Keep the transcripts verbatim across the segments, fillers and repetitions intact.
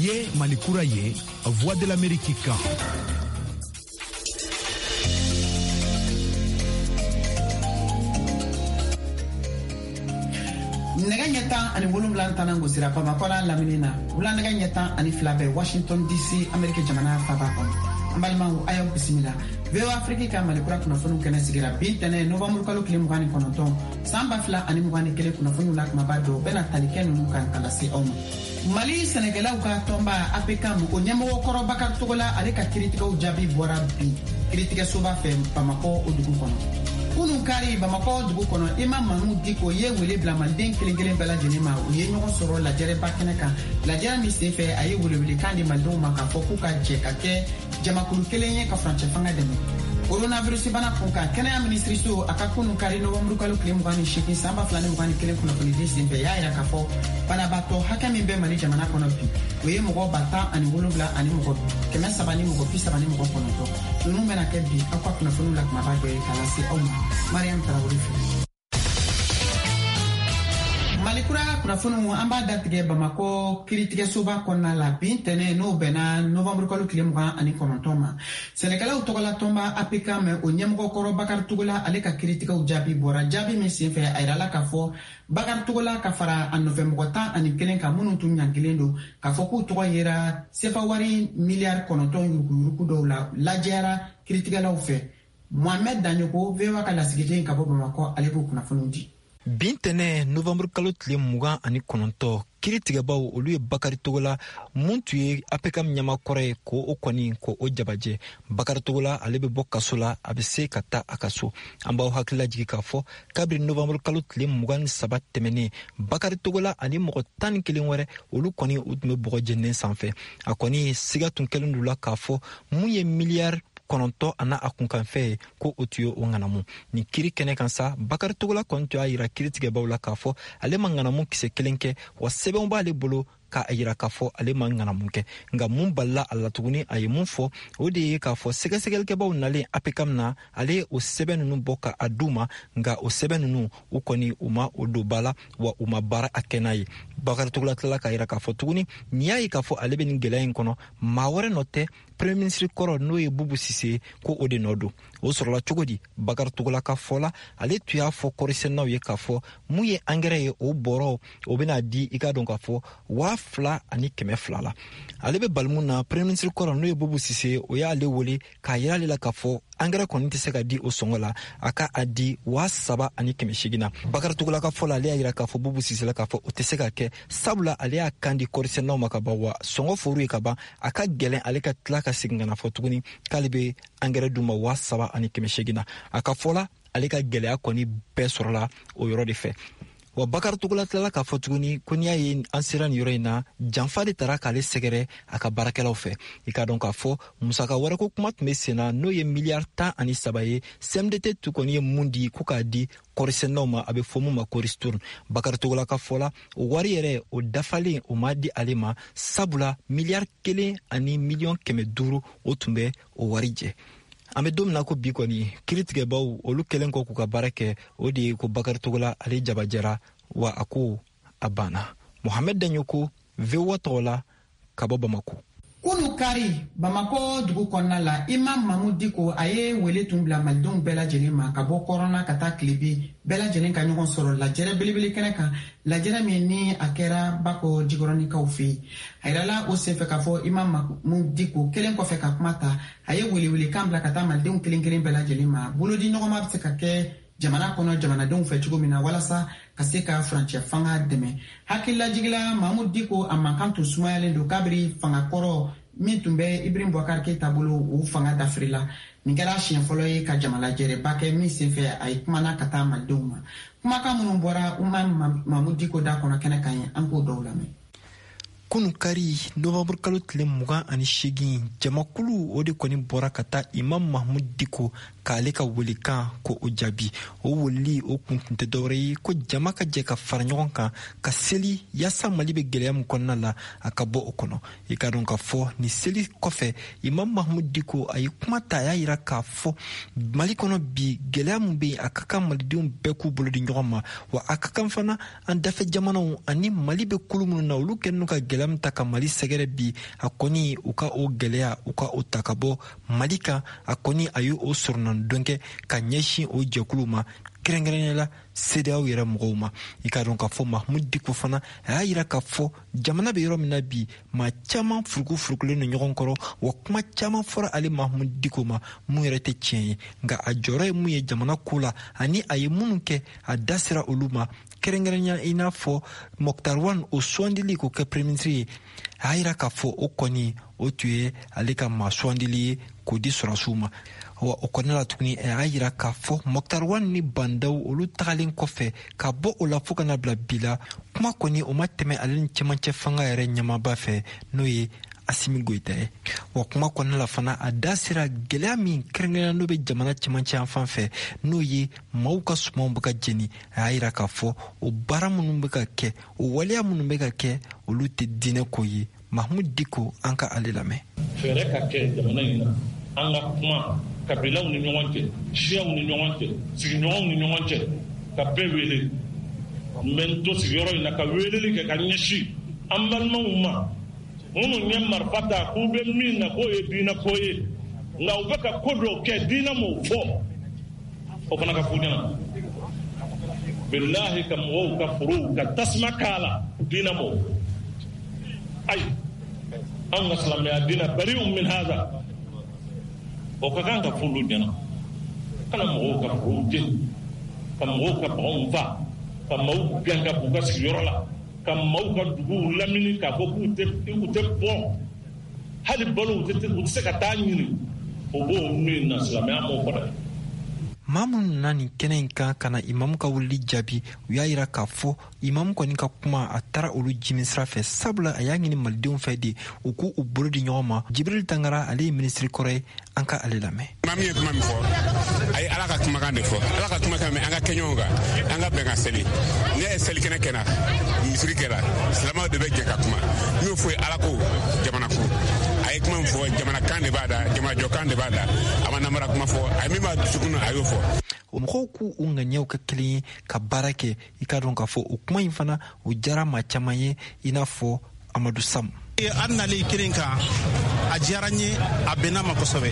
ye malikura ye Voix de l'Amérique kan. Nega nyata ani wolumlan tanango sira pama kona laminina wula nega nyata ani flabe Washington D C America jamana faba kono ambalmangu ayo bisimila veo Afrika ka malikura kuna funu kene sigira bitene November kalo kile mugani kono ton samba fla ani mugani kele kuna funu lak mabado bena talikenu mukan kala si omo Mali Senegala uka tomba apeka mu onyamo wokoro bakar togola ale ka kritika ujabi bora bi kritika soba fe pamako odugu kono Kunu kari Bamako dugu kono Imam Mahmoud Diko ye wele bla manden kelen-kelen bela jenema u ye ɲɔgɔn sɔrɔ lajɛrɛ bakɛnɛ kan lajɛrɛ min sen fɛ a ye welewele kan di maldenw ma k'a fɔ k'u ka jɛ ka kɛ jamakulu kelen ye ka furancɛ fanga dɛmɛ coronavirus bana kun kan kɛnɛya minisiriso a ka kunu kari nɔwɛmburu kalo tile mugan ni seegin san ba fila ni mugan ni kelen kunnafoni di sen fɛ y'a yira k'a fɔ banabaatɔ hakɛ min bɛ Mali jamana kɔnɔ bi o ye mɔgɔ ba tan ani wolonwula ani mɔgɔ kɛmɛ saba ni mɔgɔ bi saba ni mɔgɔ kɔnɔntɔn ninnu bɛna kɛ bi aw ka kunnafoniw la kumaba dɔ ye k'a lase aw ma Mariam Tarawele fɛ Malikura kunnafoniw an b'a datigɛ Bamako kiiritigɛsoba kɔnɔna la bi ntɛnɛn n'o bɛnna nɔwɛmburu kalo tile mugan ani kɔnɔntɔn ma sɛnɛkɛlaw tɔgɔla tɔnba A P K mɛn o ɲɛmɔgɔ kɔrɔ Bakari Togola ale ka kiiritigɛw jaabi bɔra jaabi min sen fɛ a yirala k'a fɔ Bakari Togola ka fara a nɔfɛ mɔgɔ tan ani kelen kan minnu tun ɲangilen don k'a fɔ k'u tɔgɔ yera sefa wari miliyari kɔnɔntɔn yuruguyurugu dɔw la lajɛyara kiiritigɛlaw fɛ Mohamed Danyogo V O A ka lasigiden ka bɔ Bamako ale b'o kunnafoniw di bintɛnɛ nɔvɛmburu kalo tile mugan ani kɔnɔntɔn kiiritigɛbaw olu ye Bakari Togola mun tun ye A P K ɲamakɔrɔ ye ko o kɔni ko o jabajɛ Bakari Togola ale bɛ bɔ kaso la a bɛ se ka taa a ka so an b'aw hakili lajigi k'a fɔ kabiri nɔvɛmburu kalo tile mugan ni saba tɛmɛnen Bakari Togola ani mɔgɔ tan ni kelen wɛrɛ olu kɔni u tun bɛ bɔgɔ jɛnnen sanfɛ a kɔni siga tun kɛlen don la k'a fɔ mun ye miliyari kɔnɔntɔn ana a kunkanfɛ ye ko o tun ye o ŋanamu ni kiiri kɛnɛ kan sa Bakari Togola kɔni tun y'a yira kiiritigɛbaw la k'a fɔ ale ma ŋanamu kisɛ kelen kɛ wa sɛbɛnw b'ale bolo k'a yira k'a fɔ ale ma ŋanamu kɛ nka mun balila a la tuguni a ye mun fɔ o de ye k'a fɔ sɛgɛsɛgɛlikɛbaw nalen A P K na ale ye o sɛbɛn ninnu bɔ ka a d'u ma nka o sɛbɛn ninnu u kɔni u ma o don ba la wa u ma baara a kɛ n'a ye Bakari Togola tilala k'a yira k'a fɔ tuguni n'i y'a ye k'a fɔ ale bɛ nin gɛlɛya in kɔnɔ maa wɛrɛ nɔ tɛ Premier ministre kɔrɔ n'o ye Bubu Sise ko o de nɔ don o sɔrɔla cogo di Bakari Togola ka fɔ la ale tun y'a fɔ kɔrisɛnnaw ye k'a fɔ mun ye angɛrɛ ye o bɔrɔ o bɛna di i ka dɔn k'a fɔ waa fila ani kɛmɛ fila la ale bɛ balimun na Premier ministre kɔrɔ n'o ye Bubu Sise o y'ale wele k'a yira ale la k'a fɔ angɛrɛ kɔni tɛ se ka di o sɔngɔ la a ka a di waa saba ani kɛmɛ seegin na Bakari Togola ka fɔ la ale y'a yira k'a fɔ Bubu Sise la k'a fɔ o tɛ se ka kɛ sabula ale y'a kan di kɔrisɛnnaw ma ka ban wa sɔngɔ fɔru ye ka ban a ka gɛlɛn ale ka tila ka segin ka na fɔ tuguni k'ale bɛ angɛrɛ d'u ma waa saba ani kɛmɛ seegin na a ka fɔ la ale ka gɛlɛya kɔni bɛɛ sɔrɔla o yɔrɔ de fɛ wa Bakari Togola tilala k'a fɔ tuguni ko n'i y'a ye an sera nin yɔrɔ in na janfa de taara k'ale sɛgɛrɛ a ka baarakɛlaw fɛ i k'a dɔn k'a fɔ musaka wɛrɛ ko kuma tun bɛ sen na n'o ye miliyari tan ani saba ye C M D T tu kɔni ye mun di ko k'a di kɔrisɛnnaw ma a bɛ fɔ mun ma ko ristourne Bakari Togola ka fɔ la o wari yɛrɛ o dafalen o ma di ale ma sabula miliyari kelen ani miliyɔn kɛmɛ duuru o tun bɛ o wari jɛ an bɛ don min na ko bi kɔni kiiritigɛbaw olu kɛlen kɔ k'u ka baara kɛ o de ye ko Bakari Togola ale jabajɛra wa a ko a banna Mohamed Danyogo V O A tɔgɔ la ka bɔ Bamako kunu kari Bamako dugu kɔnɔna la Imam Mahmoud Diko a ye wele tun bila malidenw bɛɛ lajɛlen ma ka bɔ kɔrɔna ka taa tilebin bɛɛ lajɛlen ka ɲɔgɔn sɔrɔ lajɛrɛ belebele kɛnɛ kan lajɛrɛ min ni a kɛra Bako jikɔrɔnikaw fɛ yen a yirala o senfɛ k'a fɔ Imam Mahmoud Diko kelen kɔfɛ ka kuma ta a ye welewele kan bila ka taa malidenw kelen kelen bɛɛ lajɛlen ma bolodi ɲɔgɔnma bɛ se ka kɛ jamana kɔnɔ jamanadenw fɛ cogo min na walasa ka se ka furancɛ fanga dɛmɛ hakililajigila Mahmoud Diko a mankan tun sumayalen don kabiri fanga kɔrɔ min tun bɛ Ibrahim Boubacar Keita bolo o fanga dafirila nin kɛra siɲɛ fɔlɔ ye ka jamalajɛrɛba kɛ min senfɛ a ye kumana ka taa malidenw ma kumakan minnu bɔra Umar Mahmoud Diko da kɔnɔ kɛnɛ kan ye an k'o dɔw lamɛn kunu kari nɔvɛmburu kalo tile mugan ani seegin jamakulu o de kɔni bɔra ka taa Imam Mahmoud Diko k'ale ka welekan ko o jaabi. O weleli o kun tun tɛ dɔwɛrɛ ye ko jama ka jɛ ka fara ɲɔgɔn kan ka seli yaasa Mali bɛ gɛlɛya min kɔnɔna la a ka bɔ o kɔnɔ. I ka dɔn k'a fɔ ni seli kɔfɛ Imam Mahamudu Diko a ye kuma ta a y'a yira k'a fɔ Mali kɔnɔ bi gɛlɛya min bɛ yen a ka kan malidenw bɛɛ k'u bolo di ɲɔgɔn ma, wa a ka kan fana an dafɛ jamanaw ani Mali bɛ kulu minnu na olu kɛlen ka gɛlɛya min ta ka Mali sɛgɛrɛ bi a kɔni u ka o gɛlɛya u ka o ta ka bɔ Mali kan. A kɔni a ye o sɔrɔnadon kɛ ka ɲɛsin o jɛkulu ma kɛrɛnkɛrɛnnenya la C D A O yɛrɛ mɔgɔw ma. I ka dɔn k'a fɔ Mahamudu Diko fana a y'a yira k'a fɔ jamana bɛ yɔrɔ min na bi maa caman furuku furukulen don ɲɔgɔn kɔrɔ, wa kuma caman fɔra ale Mahamudu Diko ma mun yɛrɛ tɛ tiɲɛ ye, nka a jɔyɔrɔ ye mun ye jamana ko la ani a ye minnu kɛ a da sera olu ma kɛrɛnkɛrɛnya i n'a fɔ Mokhtar Wane o sugandili k'o kɛ premier ministre ye. A y'a yira k'a fɔ o kɔni o tun ye ale ka maa sugandili ye k'o di sɔrɔsiw ma. Wa o kɔnɔna la tuguni a y'a yira k'a fɔ Mokhtar Wane ni bandaw olu tagalen kɔfɛ ka bɔ o la fo kana bila bi la kuma kɔni o ma tɛmɛ ale ni cɛmancɛ fanga yɛrɛ ɲɛmaaba fɛ n'o ye Asimi Goita ye. Wa kuma kɔnɔna la fana a da sera gɛlɛya min kɛrɛnkɛrɛnnen n'o bɛ jamana cɛmancɛ yan fan fɛ n'o ye maaw ka sumaw bɛ ka jeni. A y'a yira k'a fɔ o baara minnu bɛ ka kɛ o waleya minnu bɛ ka kɛ olu tɛ diinɛ ko ye. Mahamudu Diko an ka ale lamɛn. Fɛɛrɛ ka kɛ jamana in na an ka kuma kabilaw ni ɲɔgɔn cɛ, siyaw ni ɲɔgɔn cɛ, sigiɲɔgɔnw ni ɲɔgɔn cɛ, ka bɛɛ wele. N bɛ n to sigiyɔrɔ in na ka weleli kɛ ka ɲɛsin an balimaw ma minnu ye marifa ta k'u bɛ min na k'o ye diinɛ ko ye, nka u bɛ ka ko dɔw kɛ diinɛ m'o fɔ, o fana ka f'u ɲɛna. Bilahi ka mɔgɔw ka forow ka tasuma k'a la diinɛ m'o fɔ. Ayi, anw ka silamɛya diinɛ bari'un min hada. O ka kan ka f'olu ɲɛna. Kana mɔgɔw ka forow jeni, ka mɔgɔw ka baganw faa, ka maaw gɛn ka b'u ka sigiyɔrɔ la, ka maaw ka duguw lamini k'a fɔ k'u tɛ u tɛ bɔ, hali balo u tɛ se ka taa ɲini. O b'o min na silamɛya m'o fɔ dɛ. Maa minnu nana nin kɛnɛ in kan ka na imamu ka wulili jaabi u y'a yira k'a fɔ imamu kɔni ka kuma a taara olu jimi sira fɛ, sabula a y'a ɲini malidenw fɛ de u k'u u bolo di ɲɔgɔn ma. Jibril Tangara ale ye minisiri kɔrɔ ye, an ka ale lamɛn. Maa min ye kuma min fɔ a ye Ala ka kumakan de fɔ. Ala ka kumakan mɛn an ka kɛ ɲɔgɔn kan, an ka bɛn ka seli. Ne ye selikɛnɛ kɛra misiri kɛra silamɛw de bɛ jɛ ka kuma. N y'o fɔ Ala ko jamana ko. A ye kuma min fɔ jamanakan de b'a da, jamanajɔkan de b'a da, a ma namara kuma fɔ, a ye min b'a dusukun na a y'o fɔ. O mɔgɔw k'u u ŋaniyaw kɛ kelen ye ka baara kɛ. I ka dɔn k'a fɔ o kuma in fana o diyara maa caman ye i n'a fɔ Amadu Sam. An nalen kelen kan a diyara n ye, a bɛnna ma kosɛbɛ.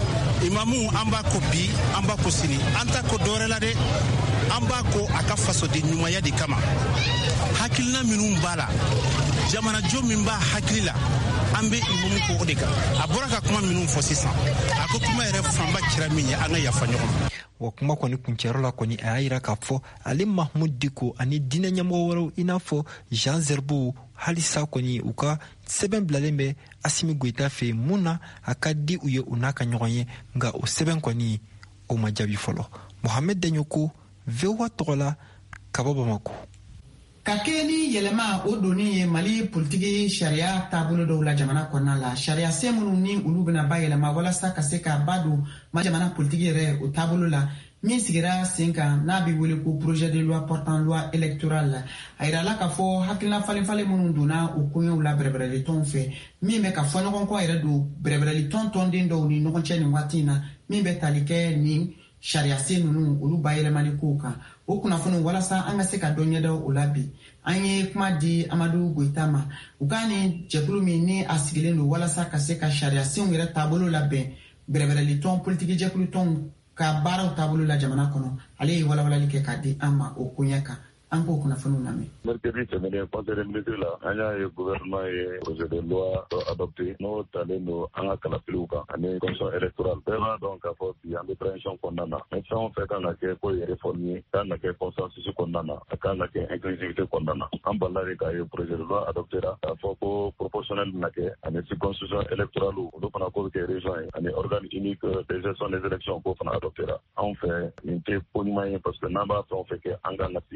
Imamu an b'a ko bi an b'a ko sini, an t'a ko dɔwɛrɛ la dɛ, an b'a ko a ka fasoden ɲumanya de kama. Hakilina minnu b'a la, jamanajɔ min b'a hakili la, an bɛ imamu ko o de kan. A bɔra ka kuma minnu fɔ sisan, a ko kuma yɛrɛ fanba kɛra min ye, an ka yafa ɲɔgɔn ma. Wa kuma kɔni kuncɛyɔrɔ la kɔni a y'a yira k'a fɔ ale Mahamudu Diko ani diinɛ ɲɛmɔgɔ wɛrɛw i n'a fɔ Jean Zerbo halisa kɔni u ka sɛbɛn bilalen bɛ Asimi Goita fɛ mun na a ka di u ye u n'a ka ɲɔgɔn ye, nka o sɛbɛn kɔni o ma jaabi fɔlɔ. Mohamed Daɲoko, V O A tɔgɔ la, ka bɔ Bamako. Ka kɛ ni yɛlɛma o doni ye Mali politiki sariya taabolo dɔw la jamana kɔnɔna la. Sariya sen minnu ni olu bɛna ba yɛlɛma walasa ka se ka ba don Mali jamana politiki yɛrɛ o taabolo la min sigira sen kan n'a bɛ wele ko projet de loi portant loi électorale. A yirala k'a fɔ hakilina falen falen minnu donna o koɲɛw la bɛrɛbɛrɛli tɔnw fɛ min bɛ ka fɔ ɲɔgɔn kɔ yɛrɛ don bɛrɛbɛrɛli tɔn tɔnden dɔw ni ɲɔgɔn cɛ nin waati in na min bɛ tali kɛ nin sariya sen ninnu olu ba yɛlɛmali kow kan. O kunnafoni walasa an ka se ka dɔ ɲɛda o la bi an ye kuma di Amadu Goita ma u ka ni jɛkulu min ni a sigilen don walasa ka se ka sariya senw yɛrɛ taabolo labɛn bɛrɛbɛrɛli tɔn politiki jɛkulu tɔnw ka baaraw taabolo la jamana kɔnɔ. Ale ye walawalali kɛ k'a di an ma o koɲɛ kan. An k'o kunnafoniw lamɛn. Mercredi tɛmɛnen conseil des ministres la an y'a ye gouvernement ye projet de loi adopté n'o talen don an ka kalafiliw kan ani commission électorale. Bɛɛ b'a dɔn k'a fɔ bi an bɛ transition kɔnɔna na. Mɛ fɛn o fɛn kan ka kɛ ko ye réforme ye, kan ka kɛ consensus kɔnɔna na, a kan ka kɛ inclusivité kɔnɔna na. An balila de k'a ye projet de loi adopté la k'a fɔ ko proportionnel bɛna kɛ ani circonscription électorale olu fana ko bɛ kɛ région ye ani organe unique de gestion des élections k'o fana adopté la. Anw fɛ nin tɛ ko ɲuman ye parce que n'an b'a fɛn o fɛn kɛ an kan ka sigi ka kuma.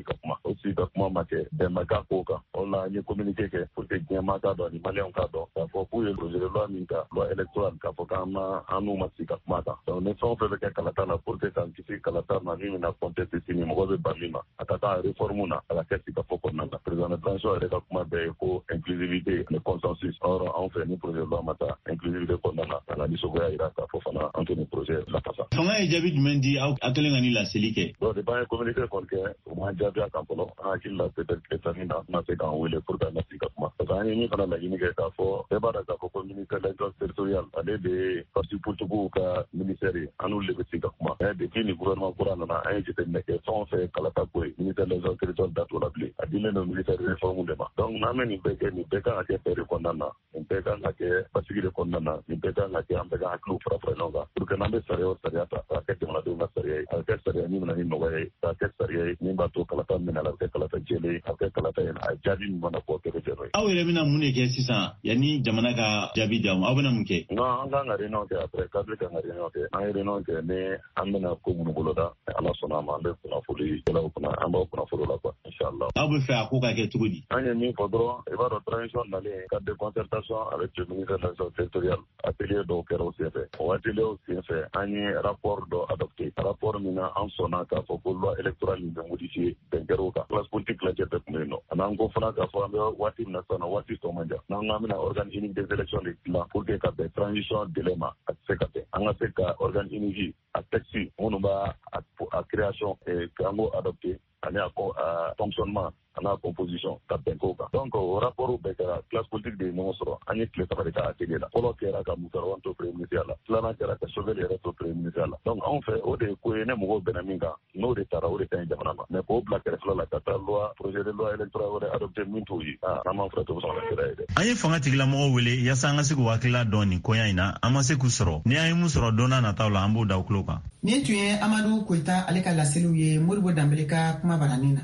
aussi ka kuma ma kɛ bɛnba ka ko kan o la an ye communiqué kɛ pour que diɲɛma ka dɔn ni maliyɛnw ka dɔn k'a fɔ k'u ye projet de loi min ta loi électorale k'a fɔ k'an ma an n'u ma si ka kuma kan donc ni fɛn o fɛn bɛ kɛ kalata la pour que k'an kisi kalata ma min bɛna conteste sini mɔgɔ bɛ ban min ma a ka taa réforme na a ka kɛ sika fɔ kɔnɔna na président de transition yɛrɛ ka kuma bɛɛ ye ko inclusivité ni consensus or anw fɛ ni projet de loi ma ta inclusivité kɔnɔna na ka na nisɔngoya yira k'a fɔ fana an tɛ ni projet lafasa. Fanga ye jaabi jumɛn di aw a kɛlen ka ni laseli kɛ? donc de ban ye communiqué kɔni kɛ o ma jaabi a kan fɔlɔ an hakili la peut-être que sani na na se k'an wele pour que an ka si ka kuma parce que an ye min fana laɲini kɛ k'a fɔ bɛɛ b'a dɔn k'a fɔ ko ministère de l'élection territoriale ale de ye parti politiques ka ministère ye an n'olu de bɛ si ka kuma mais depuis ni gouvernement kura nana an ye jateminɛ kɛ fɛn o fɛn kalata ko ye ministère de l'élection territoriale da t'o la bilen a dilen don ministère de réforme de ma donc n'an bɛ nin bɛɛ kɛ nin bɛɛ kan ka kɛ fɛɛrɛ kɔnɔna na nin bɛɛ kan ka kɛ basigi de kɔnɔna na nin bɛɛ kan ka kɛ an bɛɛ ka hakiliw fara fara ɲɔgɔn kan pour que n'an bɛ sariya o sariya ta k'a kɛ jamanadenw ka sariya ye a kɛ sariya min bɛna ni nɔgɔya ye k'a kɛ sariya ye min b'a to kalata min na a bɛ kɛ kalata jɛlen ye a bɛ kɛ kalata ye a jaabi min mana bɔ kɛlɛ jɛnɛ ye. Aw yɛrɛ bɛna mun de kɛ sisan yanni jamana ka jaabi d'aw ma aw bɛna mun kɛ? non an kan ka réunion kɛ après cadre kan ka réunion kɛ an ye réunion kɛ ni an bɛna ko minnu boloda ala sɔnna a ma an bɛ kunnafoli kɛlaw kunna an b'aw kunnafoli la quoi inchallah. Aw bɛ fɛ a ko ka kɛ cogo di? an ye min fɔ dɔrɔn i b'a dɔn transition nalen cadre de concertation avec le ministère de l'élection territoriale atelier dɔw kɛra o senfɛ o atelier o senfɛ an ye rapport dɔ adopté rapport min na an sɔnna k'a fɔ ko loi électorale in bɛ modifier bɛn kɛra o kan classe politique lajɛ bɛɛ tun bɛ yen nɔ an'an ko fana k'a fɔ an bɛ waati min na sisan waati tɔ man jan n'an k'an bɛna organe unique des élections de dilan pour que ka bɛn transition délai ma a tɛ se ka bɛn an ka se ka organe unique a texte minnu b'a a création k'an k'o adopté ani a fonctionnement ani a composition ka bɛn k'o kan donc o rapport bɛɛ kɛra classe politique de ye ɲɔgɔn sɔrɔ an ye tile saba de k'a atelier la fɔlɔ kɛra ka musarawan to premier ministre la filanan kɛra ka chauvel yɛrɛ to premier ministre la donc anw fɛ o de ye ko ye ne mɔgɔw bɛnna min kan n'o de taara o de ka ɲi jamana ma mais k'o bila kɛrɛfɛ la ka taa loi projet de loi électorale wɛrɛ adopté min t'o ye aa n'an m'an fɛ to sɔn ka kɛra ye dɛ. An ye fanga tigilamɔgɔw wele yaasa an ka se k'u hakilila dɔn nin koɲa in na an ma se k'u sɔrɔ ni an ye mun sɔrɔ don n'a nataw la an b'o da u tulo kan. Nin tun ye Amadu Koyita ale ka laseliw ye Modibo Danbele ka kuma baranin na.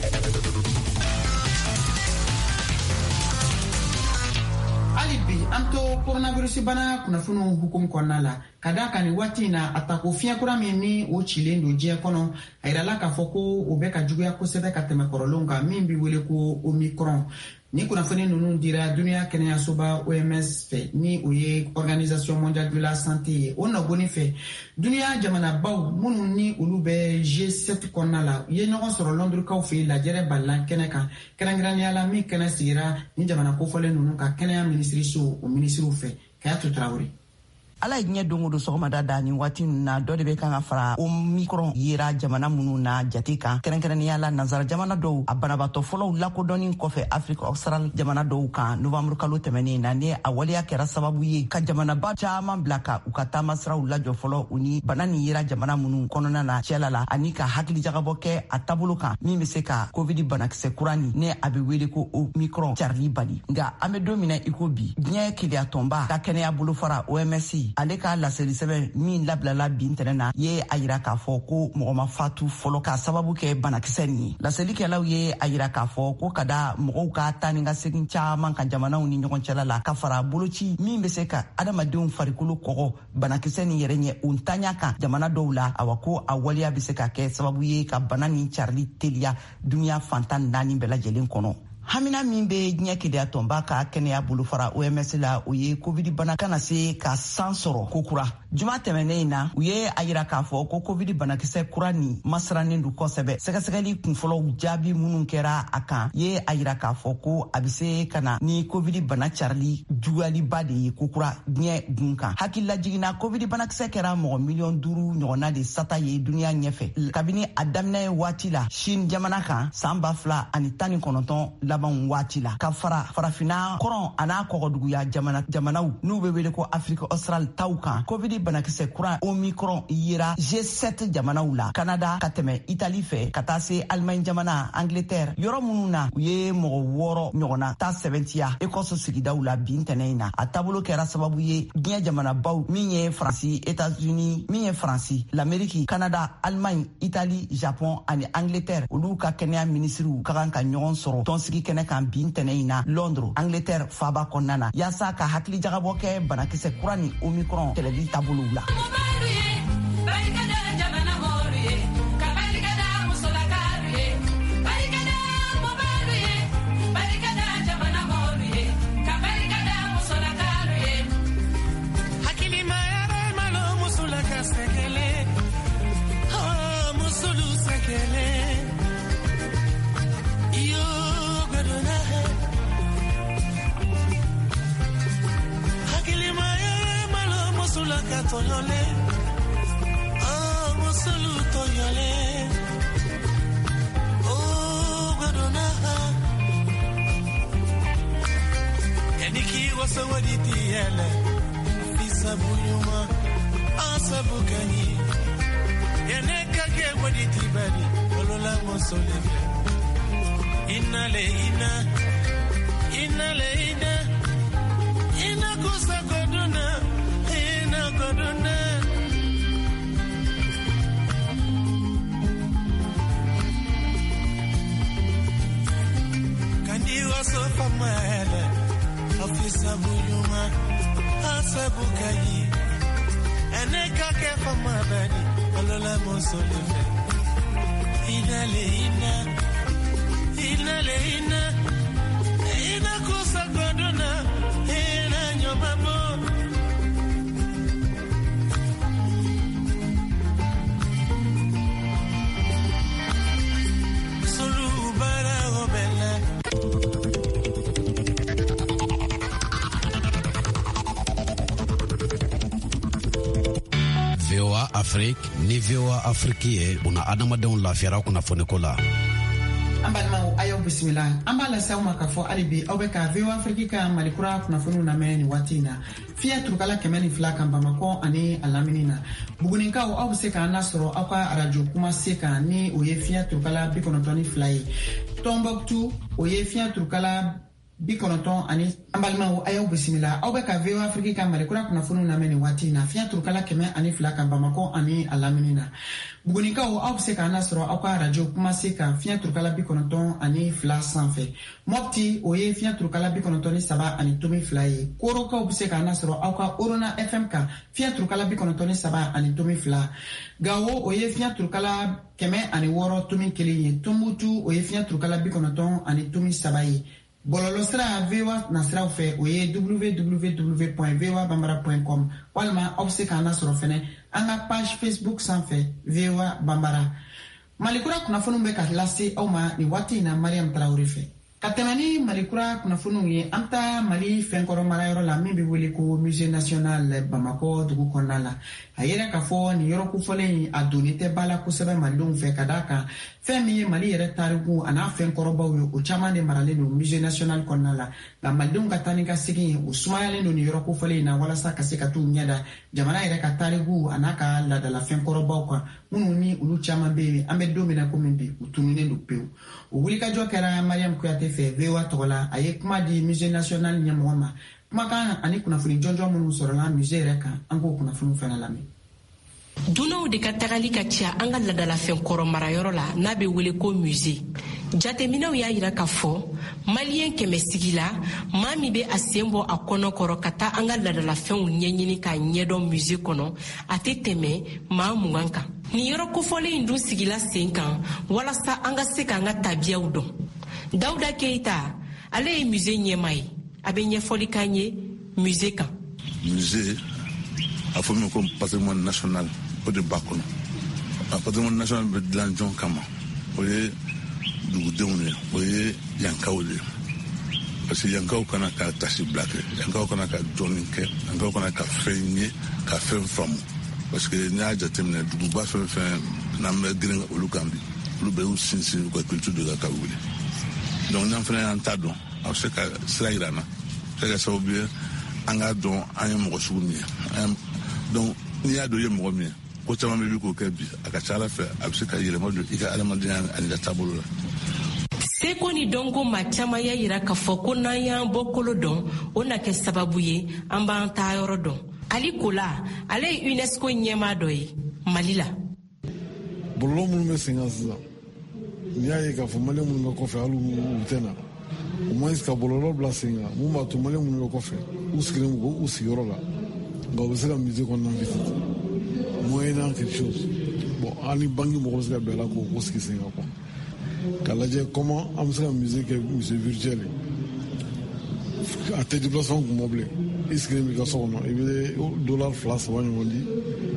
Alibi an to coronavirus bana kunnafoniw hukumu kɔnɔna la ka da kan nin waati in na a ta ko fiɲɛ kura min ni o cilen don diɲɛ kɔnɔ a yirala k'a fɔ ko o bɛ ka juguya kosɛbɛ ka tɛmɛ kɔrɔlenw kan min bɛ wele ko omicron. Ni kunnafoni ninnu dira duniya kɛnɛyasoba O M S fɛ ni o ye Organisation mondiale de la santé ye o nɔgɔni fɛ duniya jamanabaw minnu ni olu bɛ G sept kɔnɔna la u ye ɲɔgɔn sɔrɔ Lɔndrikaw fɛ lajɛrɛ balilan kɛnɛ kan kɛrɛnkɛrɛnnenya la min kɛnɛ sigira ni jamana kofɔlen ninnu ka kɛnɛya minisiriso o minisiriw fɛ Kayatu Traoré. Ala ye diɲɛ don o don sɔgɔmada da ni waati ninnu na dɔ de bɛ kan ka fara omicron yera jamana minnu na jate kan kɛrɛnkɛrɛnnenya la nanzara jamana dɔw a banabatɔ fɔlɔw lakodɔnni kɔfɛ Afrique australe jamana dɔw kan novembre kalo tɛmɛnen na ni a waleya kɛra sababu ye ka jamanaba caman bila ka u ka taama siraw lajɔ fɔlɔ u ni bana ni yera jamana minnu kɔnɔna na cɛla la ani ka hakilijagabɔ kɛ a taabolo kan min bɛ se ka covid banakisɛ kura ni ne a bɛ wele ko omicron carili bali nka an bɛ don min na i ko bi diɲɛ keleyatɔnba ka kɛnɛya bolofara O M S ale ka laseli sɛbɛn min labilala bi ntɛnɛn na ye a yira k'a fɔ ko mɔgɔ ma fatu fɔlɔ ka sababu kɛ banakisɛ nin ye laselikɛlaw ye a yira k'a fɔ ko ka da mɔgɔw ka taa ni ka segin caman ka jamanaw ni ɲɔgɔn cɛla la ka fara boloci min bɛ se ka adamadenw farikolo kɔgɔ banakisɛ nin yɛrɛ ɲɛ o ntanya kan jamana dɔw la awa ko a waleya bɛ se ka kɛ sababu ye ka bana nin carili teliya duniya fantan naani bɛɛ lajɛlen kɔnɔ. Hamina min bɛ diɲɛ keleyatɔnba ka kɛnɛya bolofara O M S la o ye covid bana kana se ka san sɔrɔ kokura juma tɛmɛnen in na u ye a yira k'a fɔ ko covid banakisɛ kura ni masirannen don kosɛbɛ sɛgɛsɛgɛli kunfɔlɔw jaabi minnu kɛra a kan ye a yira k'a fɔ ko a bɛ se ka na ni covid bana carili juguyaliba de ye kokura diɲɛ gun kan hakililajiginna covid banakisɛ kɛra mɔgɔ miliyɔn duuru ɲɔgɔnna de sata ye duniya ɲɛfɛ kabini a daminɛ waati la Chine jamana kan san ba fila ani tan ni kɔnɔntɔn laban waati la ka fara farafina kɔrɔn a n'a kɔgɔduguya jamana jamanaw n'u bɛ wele ko Afrique australe taw kan covid banakisɛ kura omicron yera G sept jamanaw la Canada ka tɛmɛ Italie fɛ ka taa se Allemagne jamana Angleterre yɔrɔ minnu na u ye mɔgɔ wɔɔrɔ ɲɔgɔnna ta sɛbɛntiya Écosse sigidaw la bi ntɛnɛn in na a taabolo kɛra sababu ye diɲɛ jamanabaw min ye Faransi États-Unis min ye Faransi l'Amérique Canada Allemagne Italie Japon ani Angleterre olu ka kɛnɛya minisiriw ka kan ka ɲɔgɔn sɔrɔ tɔnsigi kɛnɛ kan bi ntɛnɛn in na Londres Angleterre faaba kɔnɔna na yaasa ka hakilijagabɔ kɛ banakisɛ kura ni omicron kɛlɛli taabolow la. toyole ah musulu toyole oh godona yaniki wasawadi tiyele fisa buyuma asabukani yaneka ke wadi tibadi olola mosolebe inale ina inale ina ina kusa godona ina godona kandi waso famele afisa buyuma asabukayi eneka ke famabadi olola mosolebe inale ina inale ina ina kusa godona ina nyomabo sulu bara obela. V O A Afrique ni V O A Afrique ye una adamadenw lafiyara kunnafoniko la. An balimaw ayo bisimila an b'a lase aw ma k'a fɔ hali bi aw bɛ ka V O A Afrique ka malikura kunnafoniw lamɛn nin waati in na fiɲɛ turukala kɛmɛ ni fila kan Bamakɔ ani a lamini na Bugunikaw aw bɛ se k'an lasɔrɔ aw ka arajo kuma se kan ni o ye fiɲɛ turukala bi kɔnɔntɔn ni fila ye Tɔnbɔkutu o ye fiɲɛ turukala bi kɔnɔntɔn ani an balimaw a y'aw bisimila aw bɛ ka V O A Afrique ka malikura kunnafoniw lamɛn nin waati in na fiɲɛ turukala kɛmɛ ani fila kan Bamakɔ ani a lamini na Bugunikaw aw bɛ se k'an lasɔrɔ aw ka arajo kuma se kan fiɲɛ turukala bi kɔnɔntɔn ani fila sanfɛ Mopti o ye fiɲɛ turukala bi kɔnɔntɔn ni saba ani tomi fila ye Korokaw bɛ se k'an lasɔrɔ aw ka Orona F M kan fiɲɛ turukala bi kɔnɔntɔn ni saba ani tomi fila Gawo o ye fiɲɛ turukala kɛmɛ ani wɔɔrɔ tomi kelen ye Tɔnbukutu o ye fiɲɛ turukala bi kɔnɔntɔn ani tomi saba ye Bɔlɔlɔsira V O A nasiraw fɛ o ye w w w point v o a bambara point com walima aw bɛ se k'an lasɔrɔ fɛnɛ an ka page Facebook sanfɛ V O A Bambara. Malikura kunnafoniw bɛ ka lase aw ma nin waati in na Mariam Tarawele fɛ. Ka tɛmɛ ni malikura kunnafoniw ye an ta Mali fɛnkɔrɔ marayɔrɔ la min bɛ wele ko Musée National Bamakɔ dugu kɔnɔna la. A yɛrɛ k'a fɔ nin yɔrɔ kofɔlen in a donni tɛ ba la kosɛbɛ malidenw fɛ ka d'a kan fɛn min ye Mali yɛrɛ tariku a n'a fɛnkɔrɔbaw ye o caman de maralen don Musée National kɔnɔna la nka malidenw ka taa ni ka segin ye o sumayalen don nin yɔrɔ kofɔlen in na walasa ka se ka t'u ɲɛda jamana yɛrɛ ka tariku a n'a ka ladala fɛnkɔrɔbaw kan minnu ni olu caman bɛ yen an bɛ don min na komi bi u tununnen don pewu o wulikajɔ kɛra Mariam Kuyate fɛ V O A tɔgɔ la a ye kuma di Musée National ɲɛmɔgɔ ma kumakan ani kunnafoni jɔnjɔn minnu sɔrɔla musée yɛrɛ kan an k'o kunnafoniw fana lamɛn. Dunaw de ka tagali ka ca an ka ladalafɛn kɔrɔ marayɔrɔ la n'a bɛ wele ko musée. Jateminɛw y'a yira k'a fɔ maliyɛn kɛmɛ sigi la maa min bɛ a sen bɔ a kɔnɔ kɔrɔ ka taa an ka ladalafɛnw ɲɛɲini k'a ɲɛdɔn musée kɔnɔ a tɛ tɛmɛ maa mugan kan. Nin yɔrɔ kofɔlen in dun sigila sen kan walasa an ka se k'an ka tabiyaw dɔn. Dawuda Keita ale ye musée ɲɛmaa ye a bɛ ɲɛfɔli k'an ye musée kan. Musée a fɔ min ko patrimoine national o de b'a kɔnɔ a patrimoine national bɛ dilan jɔn kama o ye dugudenw ye o ye yankaw de parce que yankaw kana ka tasi bila kɛ yankaw kana ka jɔnni kɛ yankaw kana ka fɛn ye ka fɛn faamu parce que n'i y'a jateminɛ duguba fɛn fɛn n'an bɛ girin olu kan bi olu bɛɛ y'u sinsin u ka culture de la ka wuli donc n'an fana y'an ta dɔn a bɛ se ka sira yira an na a bɛ se ka sababu ye an k'a dɔn an ye mɔgɔ sugu min ye donc n'i y'a dɔn i ye mɔgɔ min ye ko caman bɛ bi k'o kɛ bi a ka ca ala fɛ a bɛ se ka yɛlɛma don i ka adamadenya ani ka taabolo la. Seko ni dɔnko maa caman y'a yira k'a fɔ ko n'an y'an bɔ kolo dɔn o na kɛ sababu ye an b'an taa yɔrɔ dɔn. Ali Kola ale ye UNESCO ɲɛmaa dɔ ye Mali la. Bɔlɔlɔ minnu bɛ sen kan sisan n'i y'a ye k'a fɔ maliyɛn minnu bɛ kɔfɛ hali u tɛ na au moins ka bɔlɔlɔ bila sen kan mun b'a to maliyɛn minnu bɛ kɔfɛ u sigilen ko u sigiyɔrɔ la nka u bɛ se ka musée kɔnɔna visite moyennant quelque chose bon an ni banque mɔgɔw bɛ se ka bɛn a la k'o sigi sen kan quoi k'a lajɛ comment an bɛ se ka musée kɛ musée virtuel ye a tɛ déplacement kun bɔ bilen i sigilen b'i ka so kɔnɔ i bɛ dollar fila saba ɲɔgɔn di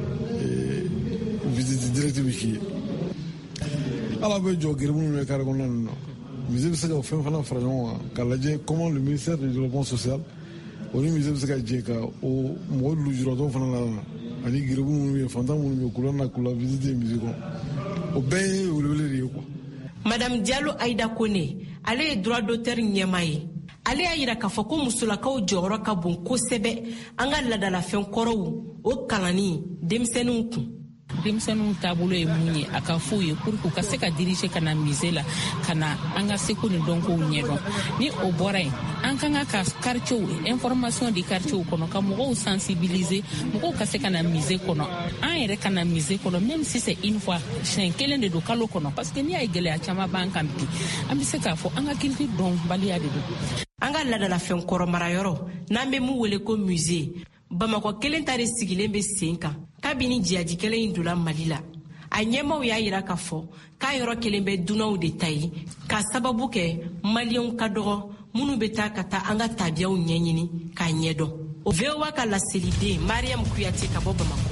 visite directe bɛ k'i ye ala bɛ jɔ gere minnu bɛ carré kɔnɔna ninnu na musée bɛ se ka fɛn fana fara ɲɔgɔn kan k'a lajɛ comment le ministère du développement social o ni musée bɛ se ka jɛ ka o mɔgɔ lujuratɔ fana la ani giribu minnu bɛ yen fantan minnu bɛ kula na kula visite musée kɔnɔ o bɛɛ ye welewele de ye quoi. Madame Diallo Aïda Kone ale ye droit d'auteur ɲɛma ye. Ale y'a yira k'a fɔ ko musolakaw jɔyɔrɔ ka bon kosɛbɛ an ka ladalafɛn kɔrɔw o kalanni denmisɛnninw kun. Denmisɛnninw taabolo ye mun ye a ka fɔ ye pour que u ka se ka diriger ka na musée la ka na an ka seko ni dɔnkow ɲɛdɔn ni o bɔra yen an kan ka quartier information di quartier kɔnɔ ka mɔgɔw sensibiliser mɔgɔw ka se ka na musée kɔnɔ an yɛrɛ ka na musée kɔnɔ même si c'est une fois siɲɛ kelen de don kalo kɔnɔ parce que n'i y'a ye gɛlɛya caman b'an kan bi an bɛ se k'a fɔ an ka culture dɔn baliya de don. An ka ladalafɛn kɔrɔ marayɔrɔ n'an bɛ mun wele ko musée Bamakɔ kelen ta de sigilen bɛ sen kan kabini jiyaji kelen in donna Mali la. A ɲɛmaw y'a yira k'a fɔ k'a yɔrɔ kelen bɛ dunanw de ta ye ka sababu kɛ maliyɛnw ka dɔgɔ minnu bɛ taa ka taa an ka tabiyaw ɲɛɲini k'a ɲɛdɔn. O V O A ka laseliden Mariam Kuyate ka bɔ Bamakɔ.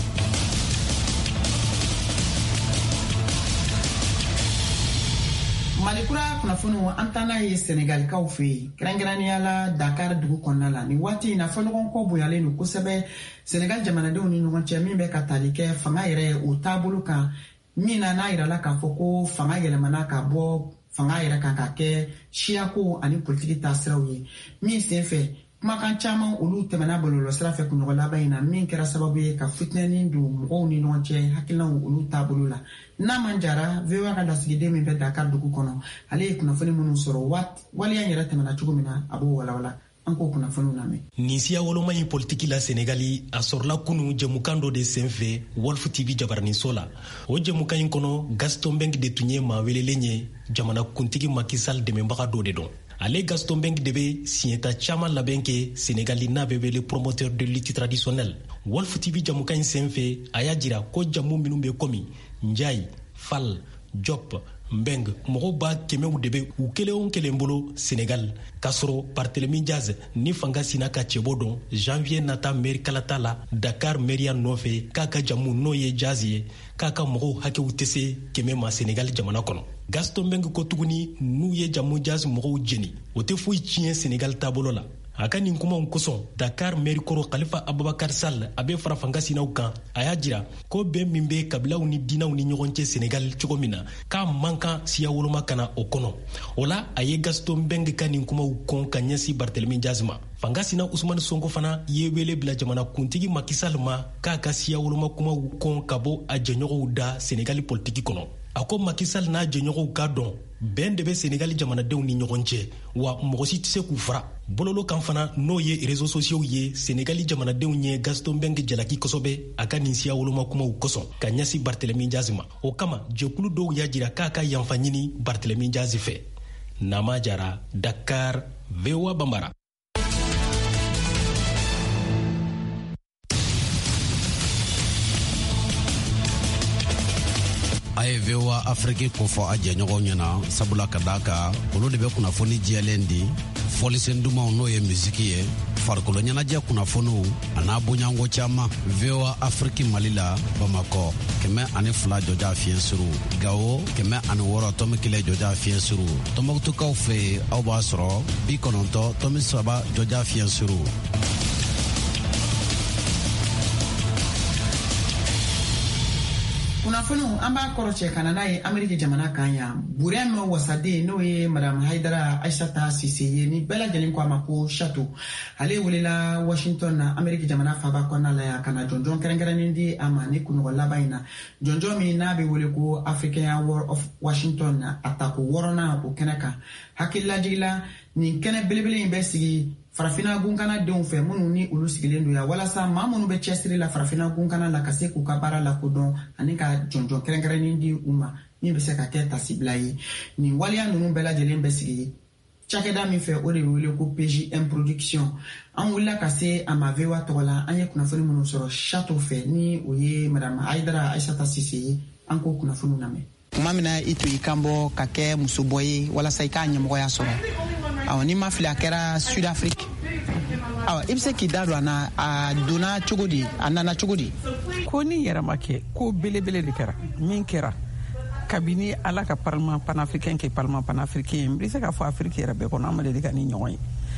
Malikura kunnafoniw an taa n'a ye Senegalikaw fɛ yen kɛrɛnkɛrɛnnenya la Dakar dugu kɔnɔna la ni waati in na fɔɲɔgɔn kɔ bonyalen don kosɛbɛ Senegal jamanadenw ni ɲɔgɔn cɛ min bɛ ka tali kɛ fanga yɛrɛ o taabolo kan min na n'a yirala k'a fɔ ko fanga yɛlɛmana ka bɔ fanga yɛrɛ kan ka kɛ siyako ani politiki taasiraw ye min senfɛ kumakan caman olu tɛmɛna bɔlɔlɔsira fɛ kunɲɔgɔn laban in na min kɛra sababu ye ka fitinɛni don mɔgɔw ni ɲɔgɔn cɛ hakilinaw olu taabolo la n'a man jara V O A ka lasigiden min bɛ Dakar dugu kɔnɔ ale ye kunnafoni minnu sɔrɔ waliya yɛrɛ tɛmɛna cogo min na a b'o walawala an k'o kunnafoniw lamɛn. Nin siya woloma in politiki la Senegali a sɔrɔla kunu jɛmukan dɔ de senfɛ Wolf T V jabaraniso la o jɛmukan in kɔnɔ Gaston Mbengue de tun ye maa welelen ye jamana kuntigi Macky Sall dɛmɛbaga dɔ de dɔn. Ale Gaston Mbengue de bɛ siɲɛta caman labɛn kɛ Senegali n'a bɛ wele promoteur de lutte traditionnelle. Wolf T V jamukan in senfɛ a y'a jira ko jamu minnu bɛ komi Ndiaye, Fall, Diop, Mbengue mɔgɔw ba kɛmɛw de bɛ u kelen o kelen bolo Senegal k'a sɔrɔ Barthélémy Diaz ni fanga sina ka cɛbɔ dɔn janvier nata maire kalata la Dakar mairia nɔfɛ k'a ka jamu n'o ye Diaz ye k'a ka mɔgɔw hakɛw tɛ se kɛmɛ ma Senegal jamana kɔnɔ. Gaston Mbengue ko tuguni n'u ye jamu Diaz mɔgɔw jeni o tɛ foyi tiɲɛ Senegal taabolo la. A ka nin kumaw kosɔn Dakar maire kɔrɔ Khalifa Abubakar Sall a bɛ fara fanga sinaw kan a y'a jira ko bɛn min bɛ kabilaw ni diinaw ni ɲɔgɔn cɛ Senegal cogo min na k'a man kan siya woloma kana o kɔnɔ. O la a ye Gaston Mbengue ka nin kumaw kɔn ka ɲɛsin Barthélémy Diaz ma. Fanga sina Ousmane Sonko fana ye wele bila jamana kuntigi Macky Sall ma k'a ka siya woloma kumaw kɔn ka bɔ a jɛɲɔgɔnw da Senegal politiki kɔnɔ. A ko Macky Sall n'a jɛɲɔgɔnw ka dɔn bɛn de bɛ Senegal jamanadenw ni ɲɔgɔn cɛ wa mɔgɔ si tɛ se k'u fara. Bololo kan fana n'o ye réseaux sociaux ye Senegal jamanadenw ye Gaston Mbengue jalaki kosɛbɛ a ka nin siya woloma kumaw kosɔn ka ɲɛsin Barthélémy Diaz ma. O kama jɛkulu dɔw y'a jira k'a ka yanfa ɲini Barthélémy Diaz fɛ. Nama Jara, Dakar, V O A Bambara. A ye V O A Afrique kofɔ a jɛɲɔgɔnw ɲɛna sabula ka d'a kan olu de bɛ kunnafoni jɛlen di fɔlisen dumanw n'o ye misiki ye farikolo ɲɛnajɛ kunnafoniw a n'a bonyanko caman. V O A Afrique Mali la Bamakɔ kɛmɛ ani fila jɔja fiɲɛ suru, Gawo kɛmɛ ani wɔɔrɔ tɔmi kelen jɔja fiɲɛ suru, Tɔnbɔkutukaw fɛ aw b'a sɔrɔ bi kɔnɔntɔn tɔmi saba jɔja fiɲɛ suru. kunnafoniw an b'a kɔrɔcɛ ka na n'a ye Ameriki jamana kan yan Burem wasaden n'o ye Madame Haidara Aissata Sise ye ni bɛɛ lajɛlen ko a ma ko Chateau ale welela Washington na Ameriki jamana faaba kɔnɔna la yan ka na jɔnjɔn kɛrɛnkɛrɛnnen di a ma ni kunɲɔgɔn laban in na jɔnjɔn min n'a bɛ wele ko African War of Washington na a ta ko wɔɔrɔnan o kɛnɛ kan hakililajigila nin kɛnɛ belebele in bɛ sigi farafina gunkana denw fɛ minnu ni olu sigilen don yan walasa maa minnu bɛ cɛsiri la farafina gunkana la ka se k'u ka baara lakodɔn ani ka jɔnjɔn kɛrɛnkɛrɛnnen di u ma min bɛ se ka kɛ tasibila ye nin waliya ninnu bɛɛ lajɛlen bɛ sigi cakɛda min fɛ o de bɛ wele ko P J M Production an wulila ka se a ma V O A tɔgɔ la an ye kunnafoni minnu sɔrɔ Chateau fɛ ni o ye Madame Haidara Aissata Sise ye an k'o kunnafoniw lamɛn. Tuma min na i tun y'i kan bɔ ka kɛ musobɔ ye walasa i k'a ɲɛmɔgɔya sɔrɔ awɔ ni ma fili a kɛra Sud Afrique awɔ i bɛ se k'i da don a na a donna cogo di a nana cogo di. ko ni yɛrɛma kɛ ko belebele de kɛra min kɛra kabini ala ka parlement panafricain kɛ parlement panafricain n bɛ se k'a fɔ Afrique yɛrɛ bɛɛ kɔnɔ an ma deli ka ni ɲɔgɔn ye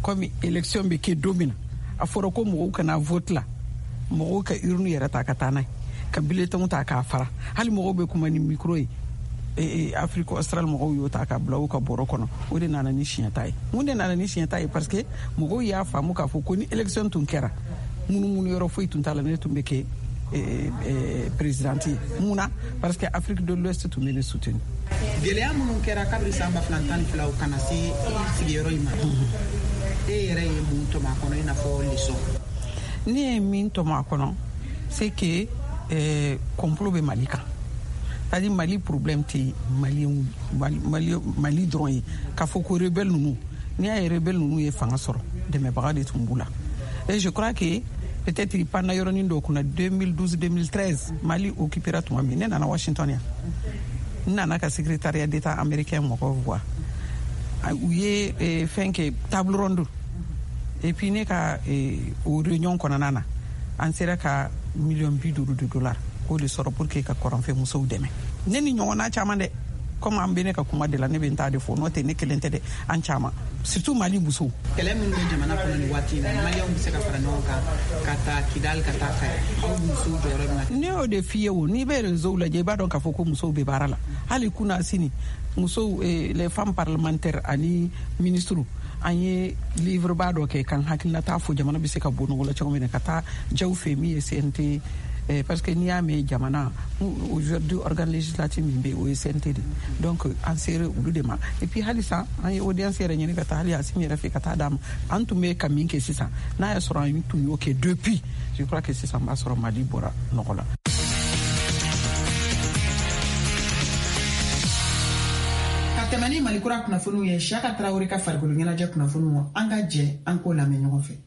comme élection be ke domina a fɔra ko mɔgɔw kana vote la mɔgɔw ka urne yɛrɛ ta ka taa n'a ye ka bulletin ta k'a fara hali mɔgɔw be kuma ni micro ye e Afrique Austral mɔgɔw y'o ta ka bila u ka bɔrɔ kɔnɔ o de nana ni siɲɛta ye mun de nana ni siɲɛta ye parce que mɔgɔw y'a faamu k'a fɔ ko ni élection tun kɛra munumunu yɔrɔ foyi tun t'a la ne tun bɛ kɛ présidente ye mun na parce que Afrique de l'Ouest tun bɛ ne soutenu gɛlɛya minnu kɛra kabiri san ba fila tan ni fila kana se sigiyɔrɔ in ma e yɛrɛ ye mun tɔmɔ a kɔnɔ i n'a fɔ leçon ne ye min tɔmɔ a kɔnɔ c'est que complot bɛ Mali kan c'est-à-dire Mali problème tɛ Mali Mali Mali dɔrɔn ye k'a fɔ ko rebelle ninnu n'i y'a ye rebelle ninnu ye fanga sɔrɔ dɛmɛbaga de tun b'u la et je crois que peut-être pendant yɔrɔnin dɔw kunna deux mille douze deux mille treize Mali occupera tuma min ne nana Washington yan n nana ka secrétariat d'état américain mɔgɔw voir u ye fɛn kɛ table ronde et puis ne ka o réunion kɔnɔna na an sera ka million bi duuru de dollars k'o de sɔrɔ pour que ka kɔrɔnfɛ musow dɛmɛ ne ni ɲɔgɔnna caman dɛ comme an bɛ ne ka kuma de la ne bɛ n ta de fɔ n'o tɛ ne kelen tɛ dɛ an caman surtout Mali musow kɛlɛ minnu bɛ jamana kɔnɔ ni waati in na maliyɛnw bɛ se ka fara ɲɔgɔn kan ka taa Kidali ka taa Kaya aw musow jɔyɔrɔ bɛ na ne y'o de f'i ye o n'i bɛ réseau lajɛ i b'a dɔn k'a fɔ ko musow bɛ baara la hali kunna sini musow les femmes parlementaires ani ministres an ye livre ba dɔ kɛ kan hakilinata fɔ jamana bɛ se ka bɔ nɔgɔ la cogo min na ka taa jaw fɛ min ye C N T Eh, parce que n'i y'a mɛn jamana aujourd'hui organe législatif min bɛ o ye C N T de donc an sera olu de ma et puis halisa an ye audience yɛrɛ ɲini ka taa hali Asimi yɛrɛ fɛ ka taa d'a ma an tun bɛ ka min kɛ sisan n'a y'a sɔrɔ an tun y'o kɛ depuis je crois que sisan b'a sɔrɔ Mali bɔra nɔgɔ la. ka tɛmɛ ni Malikura kunnafoniw ye Siyaka Tarawele ka farikolo ɲɛnajɛ kunnafoniw an ka jɛ an k'o lamɛn ɲɔgɔn fɛ.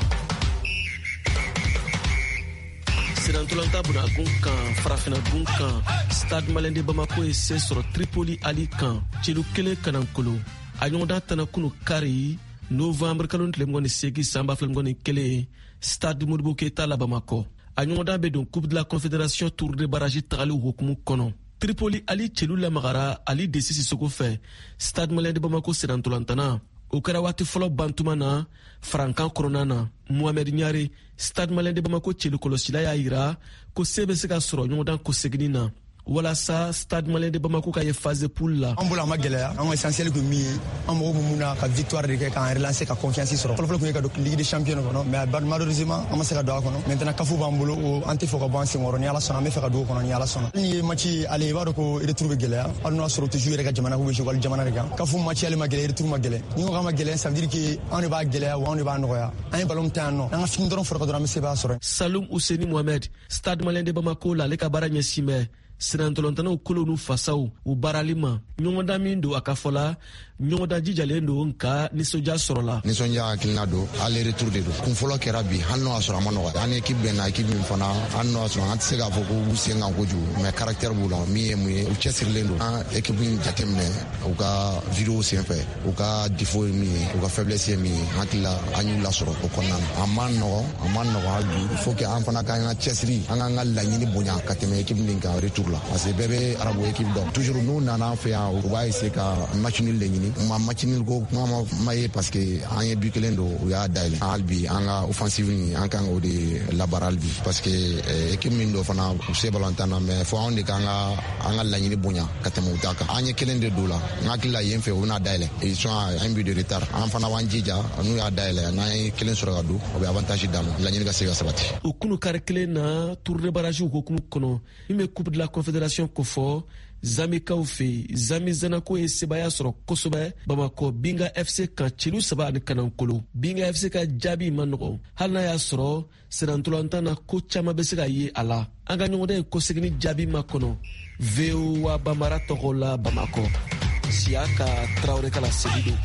Sirantolanta Bunagun kan Farafinagun kan Stade Malien de Bamako ye se sɔrɔ Tripoli Ali kan celu kelen kanankolo a ɲɔgɔndan tana kunu kari novembre kalo tile mɔgɔ ni seegin san ba fila mɔgɔ ni kelen Stade Modibo Keita la Bamako a ɲɔgɔndan bɛ don Coupe de la Confédération tour de barrage tagali hukumu kɔnɔ Tripoli Ali celu lamagara Ali Desi Sissoko fɛ Stade Malien de Bamako sirantolantana o kɛra waati fɔlɔ bantuma na farankan kɔnɔna na Mohamed Ɲare Stade Malien de Bamako celu kɔlɔsila y'a yira ko se bɛ se ka sɔrɔ ɲɔgɔndan kɔseginin na walasa Stade Malien de Bamako ka ye phase poule la an bolo an ma gɛlɛya an ka essentiel kun min ye an mɔgɔw bɛ mun na ka victoire de kɛ k'an relancer ka confiance sɔrɔ fɔlɔfɔlɔ kun ye ka don Ligue des Champions kɔnɔ mais malheureusement an ma se ka don a kɔnɔ maintenant kafu b'an bolo an tɛ fɔ ka bɔ an senkɔrɔ ni Ala sɔnna an bɛ fɛ ka don o kɔnɔ ni Ala sɔnna ni ye match ale i b'a dɔn ko retour bɛ gɛlɛya hali n'o y'a sɔrɔ toujours yɛrɛ ka jamana ko bɛ jouer wali jamana de kan kafu match ale ma gɛlɛya retour ma gɛlɛya ni ko k'an ma gɛlɛya ça veut dire que an de b'a gɛlɛya wa an de b'a nɔgɔya an ye ballon min ta yan nɔ an ka fini dɔrɔn fɔra ka dɔrɔn an bɛ se b'a sɔrɔ Saloum Ouseni Mohamed Stade Malien de Bamako la ale ka baara ɲɛsin bɛ sirantolantanaw kolo n'u fasaw u baarali ma ɲɔgɔndan min don a ka fɔ la ɲɔgɔndan jijalen don nka nisɔndiya sɔrɔla nisɔndiya hakilina don ale retour de don kun fɔlɔ kɛra bi hali n'o y'a sɔrɔ a ma nɔgɔ an ni équipe bɛnna équipe min fana hali n'o y'a sɔrɔ an tɛ se k'a fɔ ko u sen kan kojugu mais caractère b'u la min ye mun ye u cɛsirilen don an équipe in jateminɛ u ka vidéo senfɛ u ka défaut ye min ye u ka faiblesse ye min ye hakili la an y'u lasɔrɔ o kɔnɔna na a ma nɔgɔ a ma nɔgɔ hali bi il faut que an fana k'an ka cɛsiri an k'an ka laɲini bonya ka tɛmɛ équipe min kan retour la parce que bɛɛ bɛ arabu équipe dɔn toujours n'u nana an fɛ yan u b'a essayer ka match nul de ɲini ma match nul ko kuma ma ye parce que an ye but kelen don u y'a dayɛlɛ hali bi an ka offensive ni an kan k'o de labaara hali bi parce que équipe min don fana u se balontan na mais fo anw de k'an ka an ka laɲini bonya ka tɛmɛ u ta kan an ye kelen de don la n hakili la yen fɛ u bɛna dayɛlɛ ils sont à un but de retard an fana b'an jija n'u y'a dayɛlɛ n'an ye kelen sɔrɔ ka don o bɛ avantage d'a ma laɲini ka se ka sabati o kunu kari kelen na tour de barrage hukumu kɔnɔ min bɛ coupe de la confédération ko fɔ Zamikaw fɛ Zami Zanako ye sebaya sɔrɔ kosɛbɛ Bamako Binga F C kan celu saba ani kanankolo Binga F C ka jaabi ma nɔgɔ hali n'a y'a sɔrɔ sirantolatan na ko caman bɛ se ka ye a la an ka ɲɔgɔndan ye kɔsegini jaabi ma kɔnɔ V O A Bamara tɔgɔ la Bamako Siyaka Tarawele ka laseli don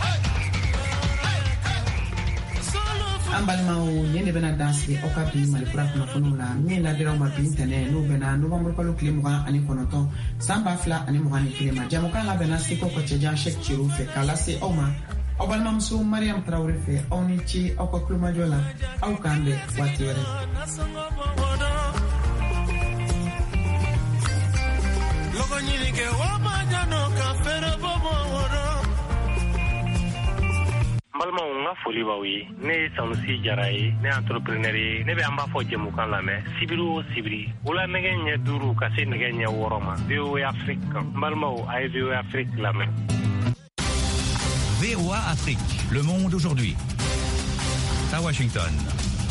an balimaw nin de bɛna dan sigi aw ka bi Malikura kunnafoniw la min ladiraw ma bi ntɛnɛ n'o bɛna novembre kalo tile mugan ani kɔnɔntɔn san ba fila ani mugan ni kelen ma jamukan labɛnna seko kɔcɛjan Sɛki Ciro fɛ k'a lase aw ma aw balimamuso Mariam Tarawele fɛ aw ni ci aw ka kulomajɔ la aw k'an bɛn waati wɛrɛ balimaw n ka foli b'aw ye ne ye sanusi jara ye ne ye entrepreneur ye ne bɛ an b'a fɔ jɛmukan lamɛn sibiri o sibiri wula nɛgɛ ɲɛ duuru ka se nɛgɛ ɲɛ wɔɔrɔ ma V O A Afrique kan n balimaw a ye V O A Afrique lamɛn. V O A Afrique, le monde aujourd'hui. À Washington.